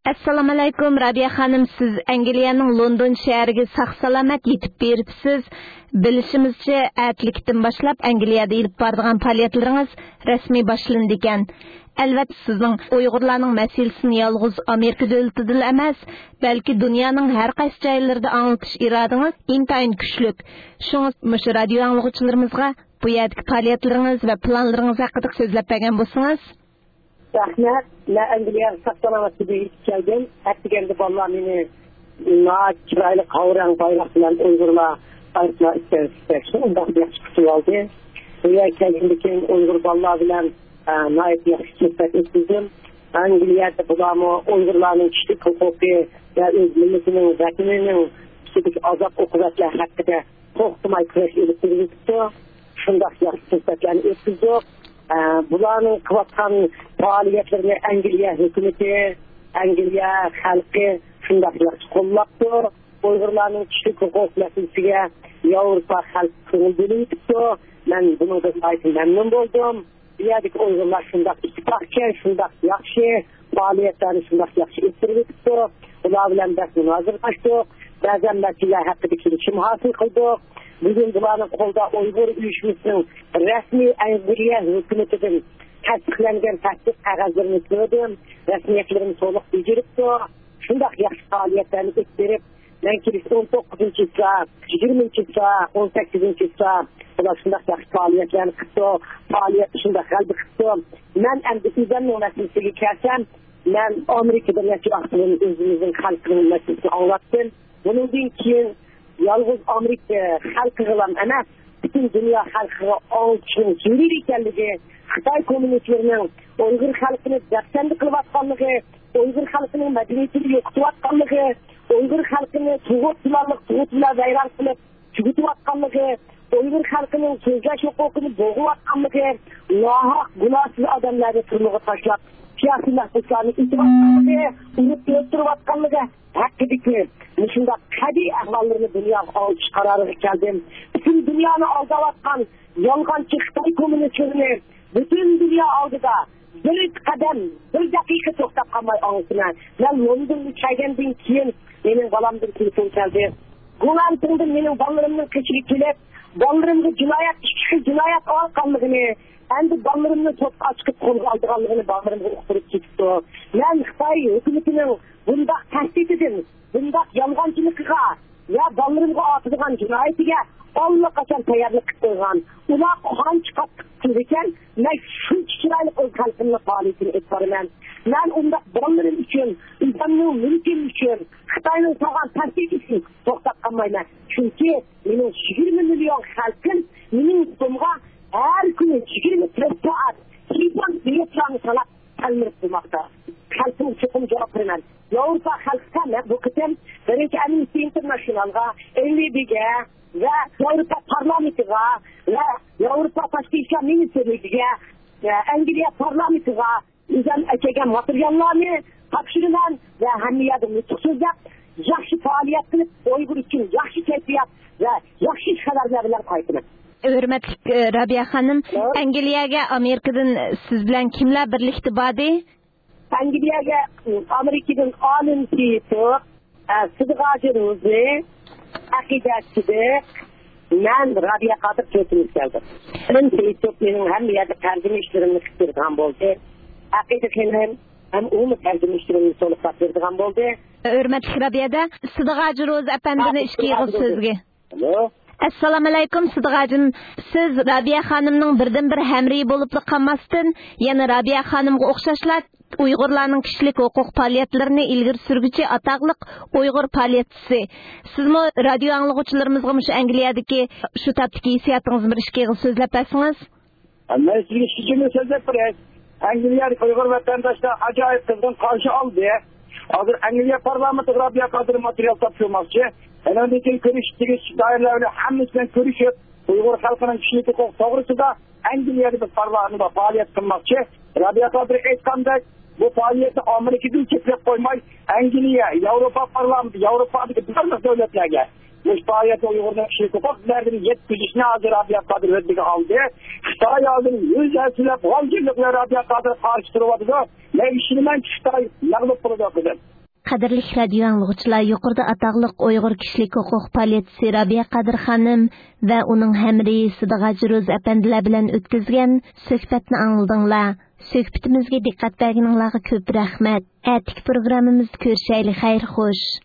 Assalomu alaykum, Rabiya xonim, siz Angliyaning London shahriga sog'-salomat yetib beribsiz. Bilishimizcha, atlikdan boshlab Angliyada ilib boradigan faoliyatlaringiz rasmiy boshlandi ekan. Albatta, sizning Uyg'urlarning masalasini yolg'iz Amerika davlatida emas, balki dunyoning har qaysi joylarida anglatish irodangiz intayin kuchli. Shunga mush radio anglag'uchilarimizga bu yerdagi faoliyatlaringiz va planlaringiz haqida so'zlab bergan bo'lsangiz. Rahmet, ben Angliya sağlaması bir geldim. Ettikende vallahi beni naat kiraylı kavran bayraklarla Uygur'la ayıtla istersin. Ondan bir çıkışı aldı. Buraya geldiğimdeki Uygur vallahi bilen naat yakışıklık ettirdim. Angliya'da bulamı Uygurların kişilik hukuku ve öz milletinin vekilinin kişilik azap okuvatla hakkında tohtumay kreş edildi. Şundak yakışıklıklarını ettirdi. Bularning qilayotgan faoliyatlarini Angliya hukumati, Angliya xalqi shunday yaxshi qo'llabdi. Uyg'urlarning kishilik huquq masalasiga Yevropa xalqi ko'ngil bo'libdi. Men bundan mamnun bo'ldim. Bu yerdagi Uyg'urlar shunday ittifoqchi, shunday yaxshi faoliyatlarni shunday yaxshi o'tkazibdi. Ular bilan munozaralashdik. Ba'zan masalalar haqida kelishim hosil qildik. Bugün bularning qo'lda Uyg'ur uyushmasining rasmiy Angliya hukumatidan tasdiqlangan tasdiq qog'ozlarini ko'rdim. Rasmiyatlarini to'liq bajaribdi. Shunday yaxshi faoliyatlarni o'tkazib, men kelish 19-soat, 20-soat, 18-soat bular shunday yaxshi faoliyatlarni qildi. Faoliyat shunday g'alaba qildi. Men endi o'zimning masalasiga kelsam, men Amerikada yashagan o'zimizning xalqining masalasini anglatdim. Bundan keyin yalnız Amerika halkıgılan emas, bütün dünya halkıga oluşun zürür ekanligi, Xitoy komünistlerinin Uyghur halkını dafsanda qilayotganligi, Uyghur halkının madaniyatini yo'qotayotganligi, Uyghur halkını tug'utlar vayron qilib tugutayotganligi, Uyghur halkının so'zlash huquqini bo'g'ayotganligi, nohaq gunohsiz odamlarni turmaga tashlab, siyosiy mahbuslarni itibotganligi, unib o'tirayotganligi haqiqatki shunda qadiy ahvollarni dunyoga olish qaroriga keldim. Bütün dunyoni aldatgan yolg'onchi Xitoy kommunistlarini bütün dunyo oldida bir qadam, bir daqiqa to'xtab qolmay olsinlar. Men Londonga kelgandan keyin mening bolamdan telefon keldi. Gulantimda mening bolalarimning qichiga kelib, bolalarimga jinoyat, ikki jinoyat olganligini, endi bolalarimni to'pqa chiqib qo'lga olganligini bolalarimga uqtirib ketdi. Men Xitoy hukumatining bundaq tahdididan, bundaq yolg'onchilikqa va bolalarimga otadigan jinoyatiga allaqachon tayyorlik qilib qo'ygan. Ular qon chiqib ekan, men shu chiroyli xalqimni faoliyatini aytiraman. Men unda bolalarim uchun, insonning mulkim uchun Xitoyning tog'an tahdidini to'xtab qolmayman. Chunki mening 20 million xalqim mening so'mga har kuni 24 soat hizmat berishni talab qilmoqda. Xalqim uchun javob beraman. Yevropa xalqi bu qitim birinchi Amnesty Internationalga, LDBga va Yevropa parlamentiga va Yevropa tashqi ishlar ministrligiga, Angliya parlamentiga o'zim aytgan materiallarni topshiraman va hammaga nutq so'zlab, yaxshi faoliyat qilib, Uyg'ur uchun yaxshi kayfiyat va yaxshi xabarlar bilan qaytaman. Hurmatli Rabiya xonim, Angliyaga Amerikadan siz bilan kimlar birlikda bordi? Angliyaga Amerikadan olim Tito, Sidg'oji Ro'zi, aqidatchisi, men Rabiya Qodir kelib keldim. Men Tito mening ham yerda tarjima ishlarimni qilgan bo'ldi. Aqidatchilar ham uni tarjima ishlarimni to'liq qilgan bo'ldi. Hurmatli Rabiyada, Sidg'oji Ro'zi apandini ishga yig'ib sizga. Alo. Assalomu alaykum Sidg'ojim. Siz Rabiya xonimning birdan-bir hamriyi bo'lib qolmasdan, yana Rabiya xonimga o'xshashlar Uyg'urlarning kishilik huquq faoliyatlarini ilgari surguchi ataqliq Uyg'ur faoliyatchisi. Sizmi radio anglag'uchilarimizga shu Angliyadagi shu tapdagi hissiyotingizni bir ishga so'zlab bersangiz? Men sizga shuni so'zlab beray. Angliyalik Uyg'ur vatandoshlar ajoyib qizg'in qarshi oldi. Hozir Angliya parlamenti Rabiya Qodir material topshirmoqchi. Endan keyin ko'rish doiralarini hammasidan ko'rishib, Uyg'ur xalqining kishilik huquq to'g'risida Angliyada bir parlamentda faoliyat qilmoqchi. Rabiya Qodir aytgandek, bu faoliyatni Amerikadan cheklab qo'ymay, Angliya, Yevropa parlamenti, Yevropadagi barcha davlatlarga Müştahiyet Uygur'da kişilik hukuk derdini yetkilişine hazır Rabia Kadir Hüddü'nü aldı. Xitay aldığını yüz elçilep halcılıkla Rabia Kadir karşı durmadı da ne işini ben Xitay mağlup kurdu okudum. Qadirli radio anlıqçılar, yuqorida ataqlıq Uyğur kişilik hüquq politsiyasi Rabia Qadir xanım və onun həmrəyi Sıdığacıruz əpəndilər bilan ötküzgən söhbətni anladыңlar. Söhbətimizə diqqət berganingizə ko'p rahmat. Ətik proqramımızda görüşəylik, xeyir xoş.